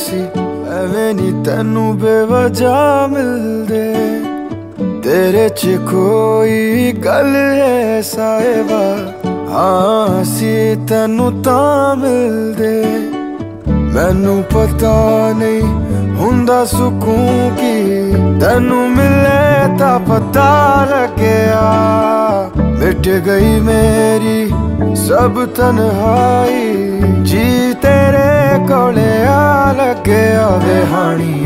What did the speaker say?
सी एवें नी तैनू बेवजह मिलदे। तेरे च कोई गल है साहिबा, हाँ असी तैनू तां मिलदे। मैनू पता नहीं हुंदा सुकून की, तैनू मिले तां पता लग्या। मिट गई मेरी सब तन्हाई, जी तेरे कोले आ लग्या वे हानी।